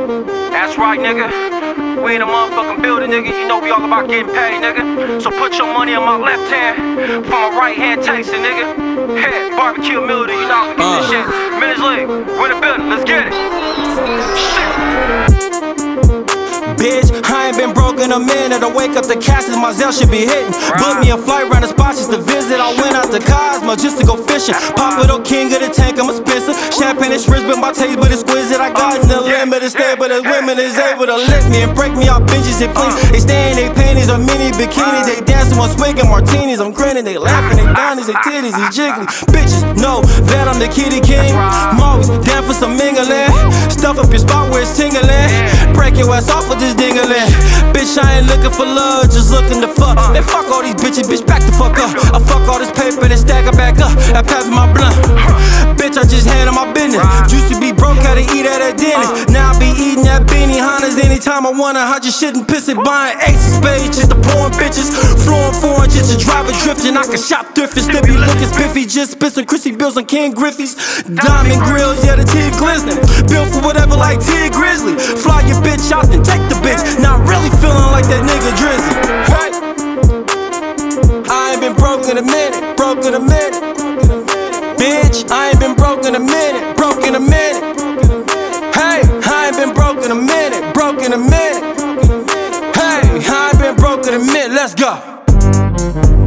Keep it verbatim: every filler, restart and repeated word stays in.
That's right, nigga. We in a motherfucking building, nigga. You know we all about getting paid, nigga. So put your money on my left hand, for my right hand tasting, nigga. Head, barbecue mildew, you know how we get uh. this shit. Minutes League, we're in the building, let's get it. Shit. Bitch, I ain't been broke in a minute. I wake up the castles, my Zell should be hitting. Right. Book me a flight round the spots just to visit. I went out to Cosmo just to go fishing. Papa the king of the tank, I'm a Spencer. Champagne is rich, but my taste but exquisite. I got in the limited stay, but the women is able to lick me and break me off benches and please. They stay in their panties or mini bikinis. They dancing while swigging martinis. I'm grinning, they laughing, they bonies, they titties, they jiggly. Bitches know that I'm the kitty king. I'm always down for some mingling. Stuff up your spot where it's tingling. Break your ass off with this dingling. Bitch, I ain't looking for love, just looking to fuck. Man, fuck all these bitches, bitch, back the fuck up. I fuck all this paper, then stack it back up. I pass my blunt. Bitch, I just handle my business. Used to be broke, had to eat at a dentist. Now I be eating at Benny Hanna's anytime I wanna. I just shit and piss it, buying ace of spades, just to pouring bitches. Flooring foreign just to drive a drifting. I can shop thrifting, still be looking spiffy. Just spit some Chrissy Bills on King Griffey's. Diamond grills, yeah, the teeth glistening. Built for whatever like T Grizzly. Fly your bitch out, then take the bitch. Not really feeling like that nigga Drizzy. Hey, I ain't been broke in a minute, broke in a minute. Bitch, I ain't been broke in a minute, broke in a minute. Hey, I ain't been broke in a minute, broke in a minute. Hey, I ain't been broke in a minute, let's go.